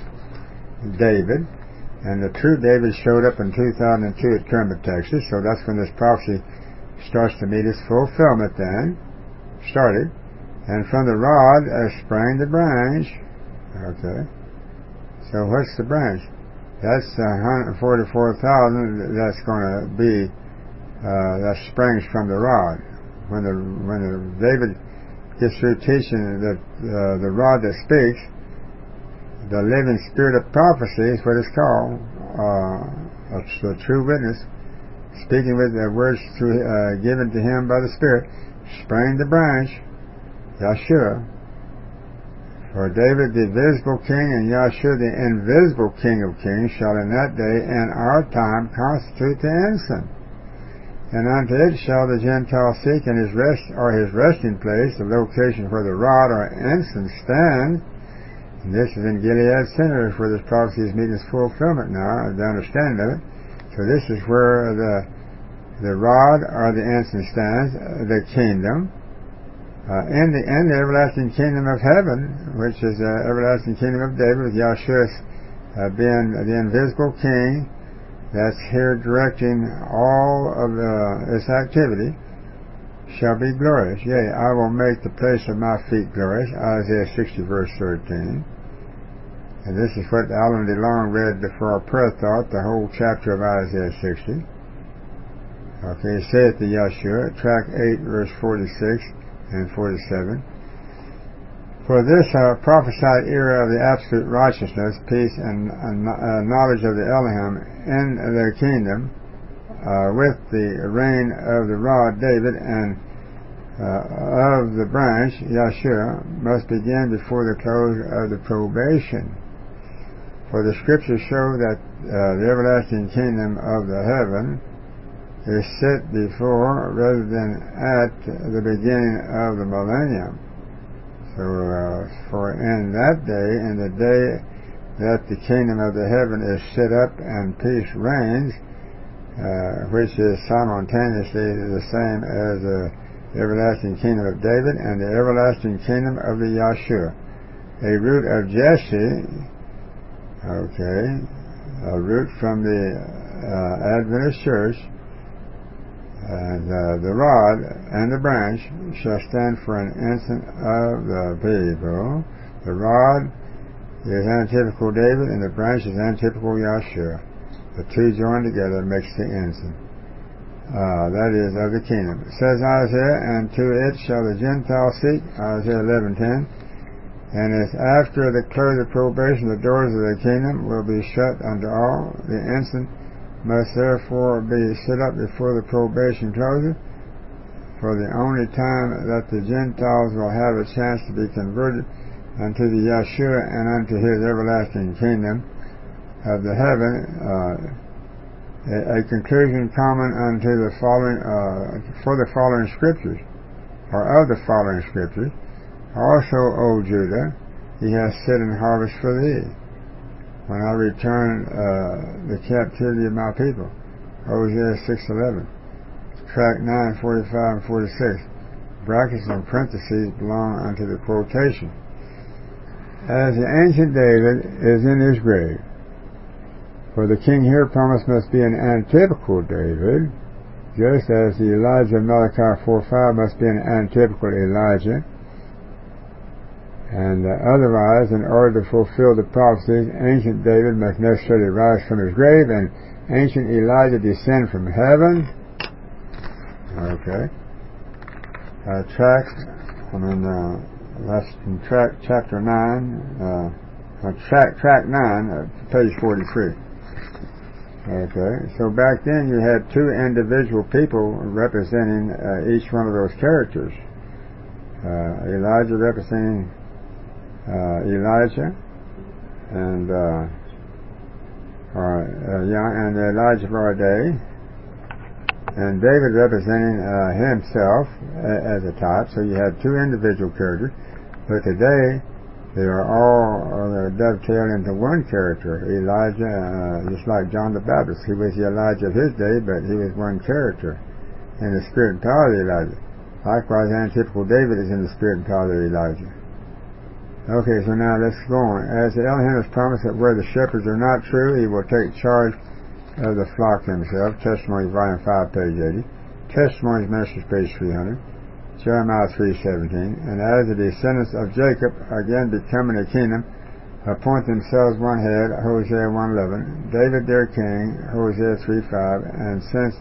David, and the true David showed up in two thousand two at Kermit, Texas, so that's when this prophecy starts to meet its fulfillment then, started. And from the rod uh, sprang the branch. Okay. So what's the branch? That's uh, one hundred forty-four thousand that's going to be, uh, that springs from the rod. When the when the, David gets through teaching that uh, the rod that speaks, the living spirit of prophecy is what it's called, uh, the true witness, speaking with the words through, uh, given to him by the Spirit, sprang the branch, Yahshua. For David the visible king and Yahshua the invisible king of kings shall in that day and our time constitute the ensign. And unto it shall the Gentile seek, and his rest or his resting place, the location where the rod or ensign stands. And this is in Gilead Center, where this prophecy is meeting its fulfillment now, the understanding of it. So this is where the the rod or the ensign stands, the kingdom. Uh, in the in the everlasting kingdom of heaven, which is the uh, everlasting kingdom of David, with Yahshua uh, being the invisible king, that's here directing all of uh, its activity, shall be glorious. Yea, I will make the place of my feet glorious, Isaiah sixty verse thirteen. And this is what Alan DeLong read before our prayer thought, the whole chapter of Isaiah sixty. Okay, saith the Yahshua, track eight verse forty-six and forty-seven. For this uh, prophesied era of the absolute righteousness, peace, and uh, knowledge of the Elohim in their kingdom, uh, with the reign of the rod David and uh, of the branch Yahshua, must begin before the close of the probation. For the scriptures show that uh, the everlasting kingdom of the heaven is set before rather than at the beginning of the millennium. So, uh, for in that day, in the day that the kingdom of the heaven is set up and peace reigns, uh, which is simultaneously the same as the everlasting kingdom of David and the everlasting kingdom of the Yahshua. A root of Jesse, okay, a root from the uh, Adventist church, and uh, the rod and the branch shall stand for an ensign of the people. The rod is antitypical David, and the branch is antitypical Yahshua. The two joined together makes the ensign. Uh, that is of the kingdom. It says Isaiah, and to it shall the Gentile seek, Isaiah eleven ten. And as after the close of probation, the doors of the kingdom will be shut unto all. The ensign must therefore be set up before the probation closes, for the only time that the Gentiles will have a chance to be converted unto the Yahshua and unto his everlasting kingdom of the heaven, uh, a, a conclusion common unto the following, uh, for the following scriptures, or of the following scriptures. Also, O Judah, he hath set an harvest for thee, when I return uh, the captivity of my people. Hosea six eleven. Track nine forty-five and forty-six. Brackets and parentheses belong unto the quotation. as the ancient David is in his grave. For the king here promised must be an antitypical David, just as the Elijah of Malachi four five must be an antitypical Elijah. And uh, otherwise, in order to fulfill the prophecies, ancient David must necessarily rise from his grave and ancient Elijah descend from heaven. Okay. Uh, track, I mean, uh, that's in track, chapter nine, uh, uh, track, track nine, uh, page forty-three. Okay, so back then you had two individual people representing uh, each one of those characters. Uh, Elijah representing uh, Elijah, and uh, or, uh, yeah, and Elijah of our day, and David representing uh, himself as a type. So you had two individual characters, but today they are all uh, dovetailed into one character, Elijah, uh, just like John the Baptist. He was the Elijah of his day, but he was one character in the spirit and power of Elijah. Likewise, antitypical David is in the spirit and power of Elijah. Okay, so now let's go on. As the Elohim has promised that where the shepherds are not true, he will take charge of the flock himself. Testimonies, volume five, page eighty. Testimonies, Ministers, page three hundred. Jeremiah three seventeen, and as the descendants of Jacob again becoming a kingdom, appoint themselves one head, Hosea one eleven, David their king, Hosea three five, and since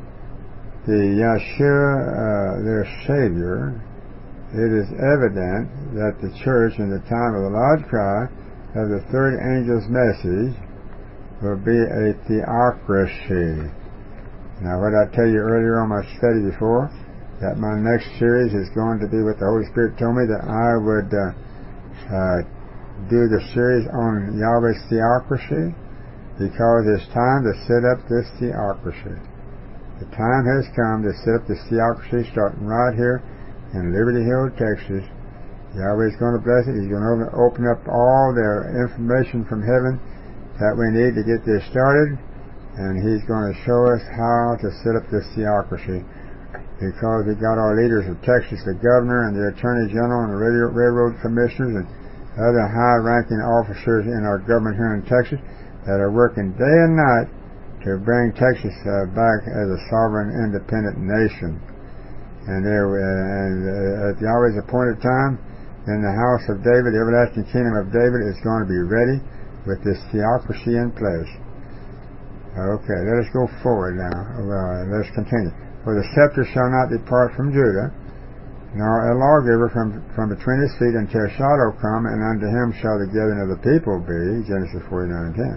the Yeshua uh, their Savior, it is evident that the church in the time of the large cry of the third angel's message will be a theocracy. Now, what I tell you earlier on my study before, that my next series is going to be what the Holy Spirit told me that I would uh, uh, do the series on Yahweh's theocracy, because it's time to set up this theocracy. The time has come to set up this theocracy, starting right here in Liberty Hill, Texas. Yahweh's going to bless it. He's going to open up all the information from heaven that we need to get this started, and He's going to show us how to set up this theocracy. Because we got our leaders of Texas, the governor and the attorney general and the railroad commissioners and other high-ranking officers in our government here in Texas that are working day and night to bring Texas uh, back as a sovereign, independent nation. And, there, uh, and uh, at Yahweh's appointed time, then the house of David, the everlasting kingdom of David, is going to be ready with this theocracy in place. Okay, let us go forward now. Uh, let us continue. For the scepter shall not depart from Judah, nor a lawgiver from, from between his feet until Shiloh come, and unto him shall the gathering of the people be. Genesis forty-nine ten.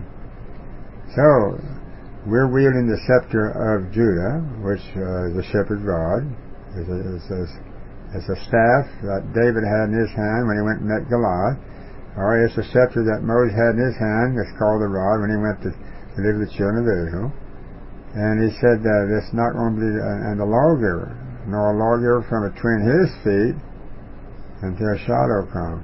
So, we're wielding the scepter of Judah, which uh, is the shepherd's rod. It's a, it's, a, it's a staff that David had in his hand when he went and met Goliath. Or it's a scepter that Moses had in his hand. It's called the rod when he went to deliver the children of Israel. And he said that it's not going to be, uh, and the lawgiver, nor a lawgiver from between his feet until Shiloh come.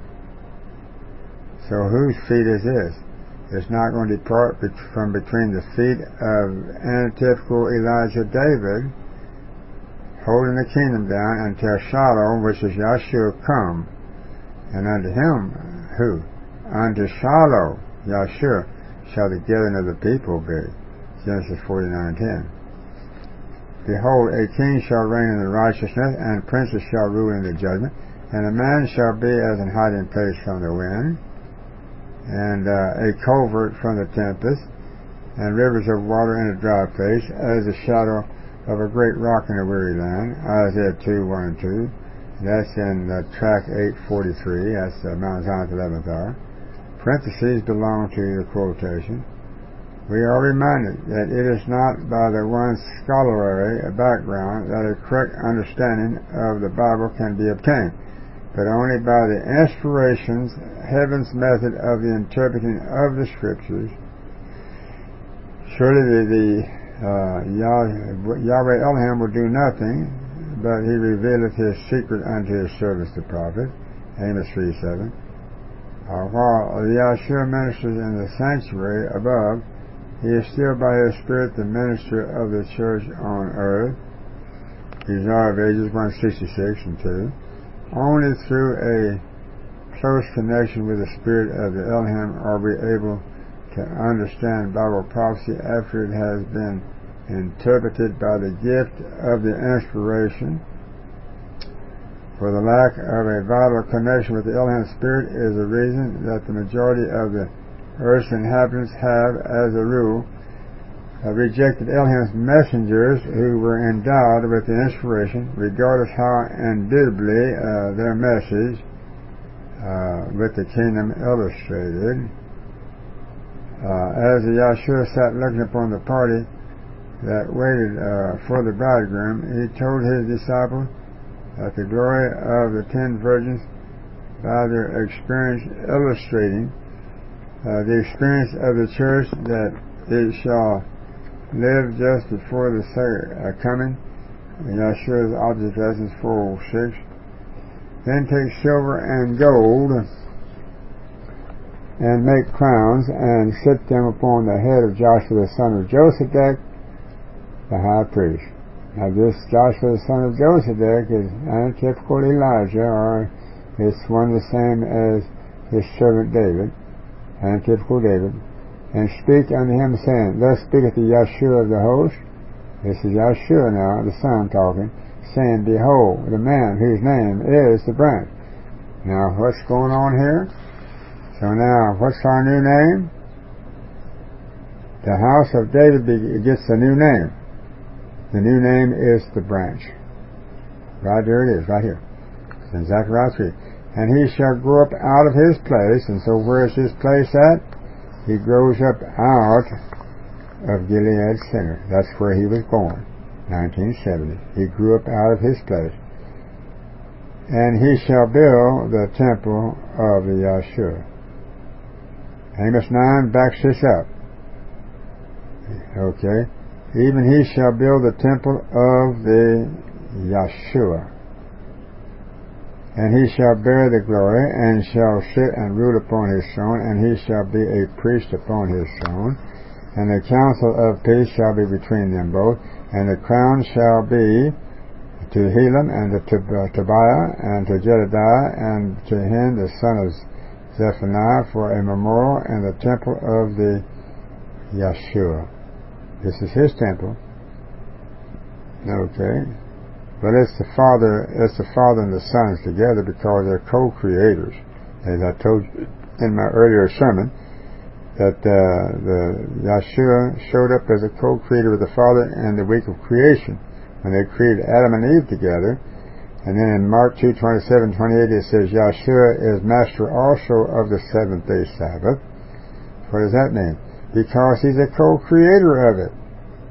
So whose feet is this? It's not going to depart from between the feet of antitypical Elijah David, holding the kingdom down until Shiloh, which is Yeshua, come. And unto him, who? Unto Shiloh, Yeshua, shall the gathering of the people be. Genesis forty-nine ten. Behold, a king shall reign in the righteousness, and princes shall rule in the judgment, and a man shall be as an hiding place from the wind, and uh, a covert from the tempest, and rivers of water in a dry place, as the shadow of a great rock in a weary land. Isaiah two one and two. That's in uh, track eight forty-three. That's uh, Mount Zion's eleventh hour. Parentheses belong to the quotation. We are reminded that it is not by the one's scholarly background that a correct understanding of the Bible can be obtained, but only by the inspirations, heaven's method of the interpreting of the Scriptures. Surely the, the uh, Yahweh Elohim will do nothing, but He revealeth His secret unto His servants the prophet. Amos three seven. Uh, while Yahshua ministers in the sanctuary above, He is still by His Spirit the minister of the church on earth. Desire of Ages one sixty-six and two. Only through a close connection with the spirit of the Elohim are we able to understand Bible prophecy after it has been interpreted by the gift of the inspiration. For the lack of a vital connection with the Elohim spirit is the reason that the majority of the earth's inhabitants have, as a rule, uh, rejected Elohim's messengers who were endowed with the inspiration, regardless how indubitably uh, their message uh, with the kingdom illustrated. Uh, as the Yahshua sat looking upon the party that waited uh, for the bridegroom, he told his disciples that the glory of the ten virgins, by their experience illustrating uh, the experience of the church, that it shall live just before the second uh, coming. Yahshua's object lessons four oh six. Then take silver and gold and make crowns, and set them upon the head of Joshua the son of Josedek, the high priest. Now this Joshua the son of Josedek is antitypical Elijah, or is one the same as his servant David, antitypical David. And speak unto him, saying, Thus speaketh the Yahshua of the host. This is Yahshua now, the son talking, saying, Behold, the man whose name is the branch. Now what's going on here? So now, what's our new name? The house of David gets a new name. The new name is the branch. Right there it is, right here. It's in Zechariah three. And he shall grow up out of his place. And so where is his place at? He grows up out of Gilead Center. That's where he was born, nineteen seventy. He grew up out of his place. And he shall build the temple of the Yahshua. Amos nine backs this up. Okay. Even he shall build the temple of the Yahshua. And he shall bear the glory, and shall sit and rule upon his throne, and he shall be a priest upon his throne. And the counsel of peace shall be between them both, and the crown shall be to Helam, and to Tobiah, and to Jedediah, and to him the son of Zephaniah, for a memorial in the temple of the Yahshua. This is his temple. Okay. But it's the Father, it's the Father and the Sons together, because they're co-creators. As I told you in my earlier sermon, that uh, the Yahshua showed up as a co-creator with the Father in the week of creation, when they created Adam and Eve together. And then in Mark two twenty-seven, twenty-eight, it says Yahshua is master also of the seventh day Sabbath. What does that mean? Because he's a co-creator of it.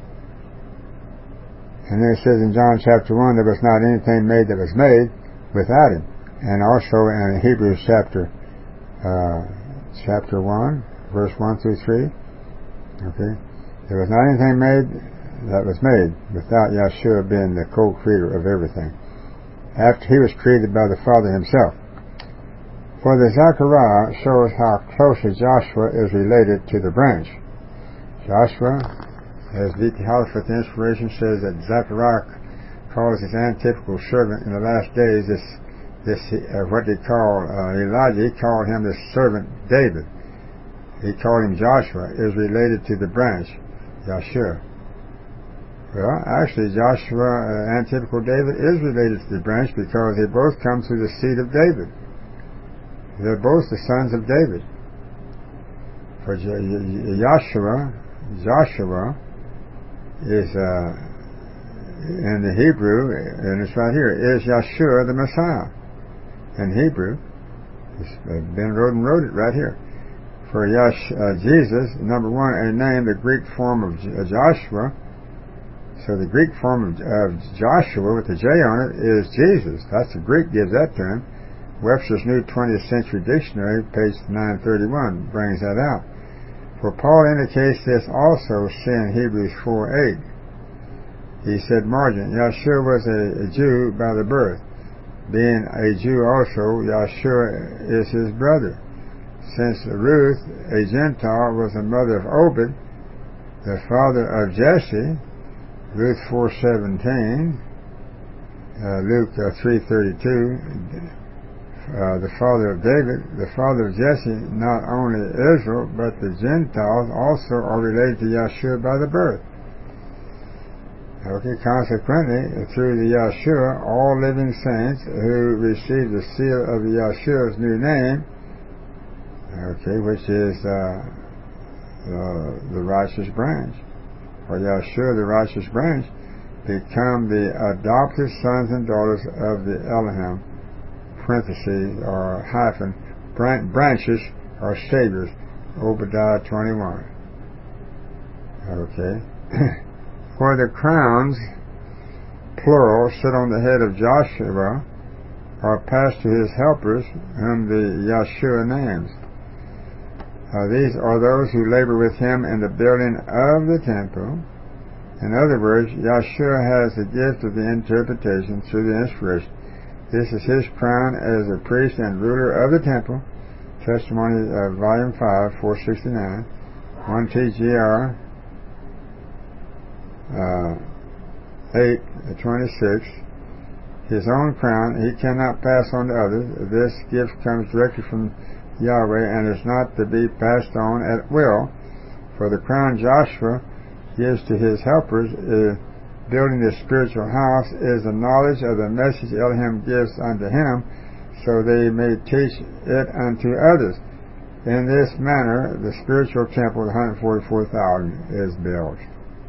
And then it says in John chapter one, there was not anything made that was made without him. And also in Hebrews chapter uh, chapter one, verse one through three. Okay, there was not anything made that was made without Yahshua being the co-creator of everything, after he was created by the Father himself. For the Zechariah shows how closely Joshua is related to the branch. Joshua, as V T Hollis with the inspiration says, that Zechariah calls his antithetical servant in the last days, this, this uh, what they call uh, Elijah, he called him the servant David. He called him Joshua, is related to the branch, Yahshua. Well, actually, Joshua, uh, antithetical David, is related to the branch, because they both come through the seed of David. They're both the sons of David. For Joshua, Joshua is, uh, in the Hebrew, and it's right here, is Yahshua the Messiah. In Hebrew, it's, uh, Ben Roden wrote it right here. For Yash, uh, Jesus, number one, a name, the Greek form of J- uh, Joshua. So the Greek form of, of Joshua with the J on it is Jesus. That's the Greek gives that to him. Webster's New twentieth Century Dictionary, page nine thirty-one, brings that out. For Paul indicates this also, see in Hebrews four eight. He said, margin, Yahshua was a, a Jew by the birth. Being a Jew also, Yahshua is his brother. Since Ruth, a Gentile, was the mother of Obed, the father of Jesse, Ruth four seventeen, uh, Luke uh, three thirty-two, uh, the father of David, the father of Jesse, not only Israel, but the Gentiles also are related to Yeshua by the birth. Okay, consequently, through the Yeshua, all living saints who receive the seal of the Yeshua's new name, okay, which is uh, uh, the righteous branch, or Yeshua, the righteous branch, become the adopted sons and daughters of the Elohim, parentheses, or hyphen, branches, or saviors, Obadiah twenty-one. Okay. For the crowns, plural, sit on the head of Joshua, are passed to his helpers, whom the Yeshua names. Uh, these are those who labor with him in the building of the temple. In other words, Yeshua has the gift of the interpretation through the inspiration. This is his crown as a priest and ruler of the temple. Testimony of Volume five, four sixty-nine. one T G R uh, eight twenty-six. His own crown he cannot pass on to others. This gift comes directly from Yahweh and is not to be passed on at will. For the crown Joshua gives to his helpers, uh, building the spiritual house, is the knowledge of the message Elohim gives unto him, so they may teach it unto others. In this manner, the spiritual temple of one hundred forty-four thousand is built.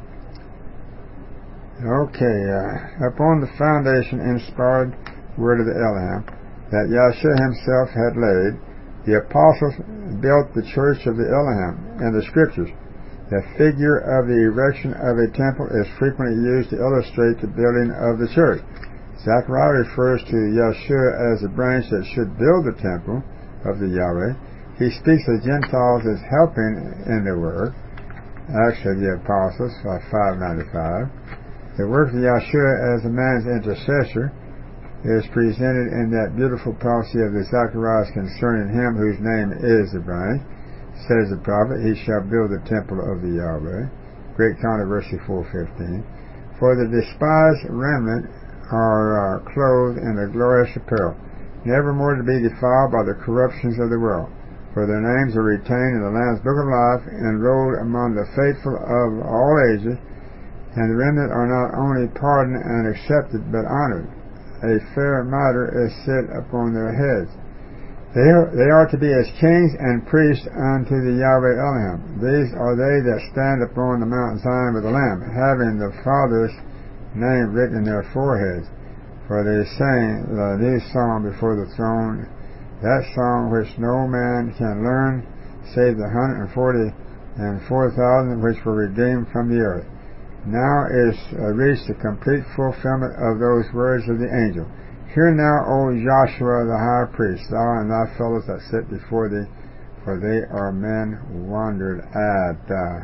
Okay, uh, upon the foundation inspired word of the Elohim that Yeshua himself had laid, the apostles built the church of the Elohim in the scriptures. The figure of the erection of a temple is frequently used to illustrate the building of the church. Zechariah refers to Yeshua as a branch that should build the temple of the Yahweh. He speaks of Gentiles as helping in the work. Acts of the Apostles, five ninety-five. The work of Yeshua as a man's intercessor is presented in that beautiful prophecy of the Zacharias concerning him whose name is the branch. Says the prophet, he shall build the temple of the Yahweh. Great Controversy four fifteen. For the despised remnant are uh, clothed in a glorious apparel, never more to be defiled by the corruptions of the world. For their names are retained in the Lamb's Book of Life, enrolled among the faithful of all ages, and the remnant are not only pardoned and accepted, but honored. A fair mitre is set upon their heads. They are, they are to be as kings and priests unto the Yahweh Elohim. These are they that stand upon the Mount Zion with the Lamb, having the Father's name written in their foreheads. For they sing the new song before the throne, that song which no man can learn, save the hundred and forty and four thousand which were redeemed from the earth. Now is uh, reached the complete fulfillment of those words of the angel. Hear now, O Joshua the high priest, thou and thy fellows that sit before thee, for they are men wandered at. Uh,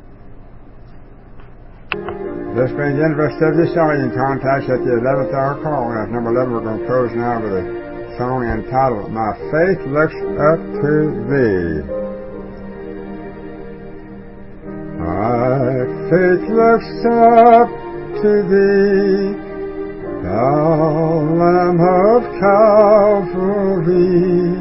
this brings the end of our study. Sorry, you can contact us at the eleventh hour call. That's number eleven. We're going to close now with a song entitled, My Faith Looks Up to Thee. My faith looks up to thee, thou Lamb of Calvary,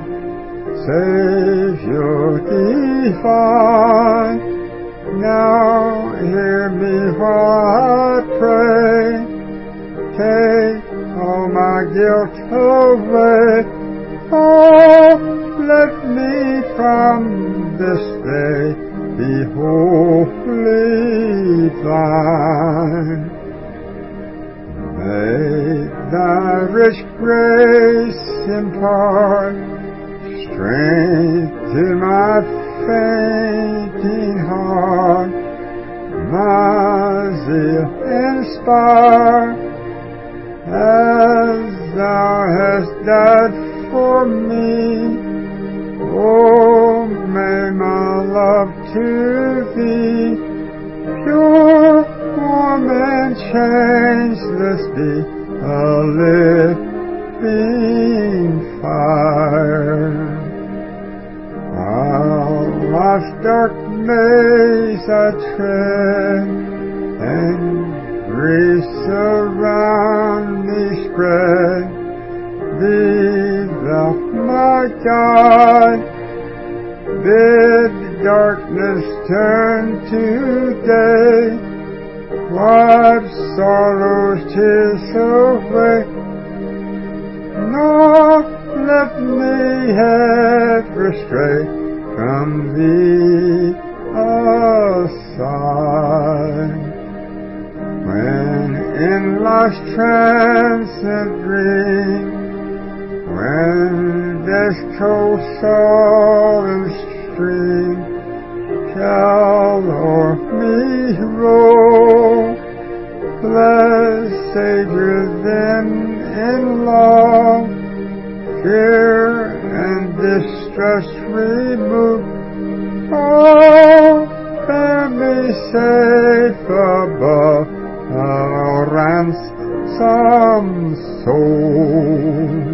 Savior divine. Now hear me while I pray, take all my guilt away. Oh, let me from this day be wholly thine. May thy rich grace impart strength to my fainting heart, my zeal inspire, as thou hast died for me. Oh, may my love to thee, pure, warm, and changeless be, a living fire. While life's dark maze I tread, and griefs around me spread, be thou God, bid darkness turn to day, wipe sorrow's tears away, nor let me ever stray from thee aside. When in life's transient dream, when death's cold sullen stream shall o'er me roll, blessed Savior, then in love, fear and distress remove. Oh, bear me safe above a ransomed soul.